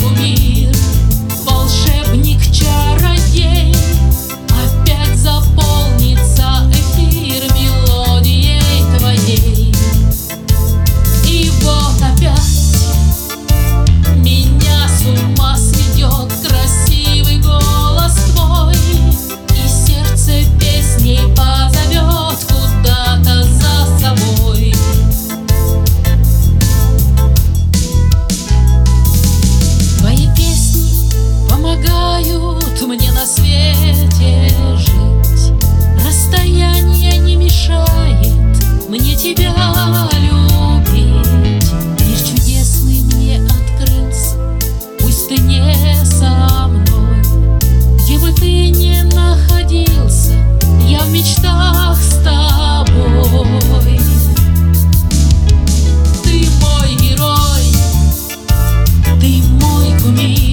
кумир, волшебник-чародей. Опять заполнится эфир мелодией твоей. И вот опять меня с ума сведет красивый голос твой, и сердце песней позовет куда-то за собой. Твои песни помогают мне на свете жить. Расстояние не мешает мне тебя любить. Мир чудесный мне открылся, пусть ты не со мной. Где бы ты ни находился, я в мечтах с тобой. Ты мой герой, ты мой кумир,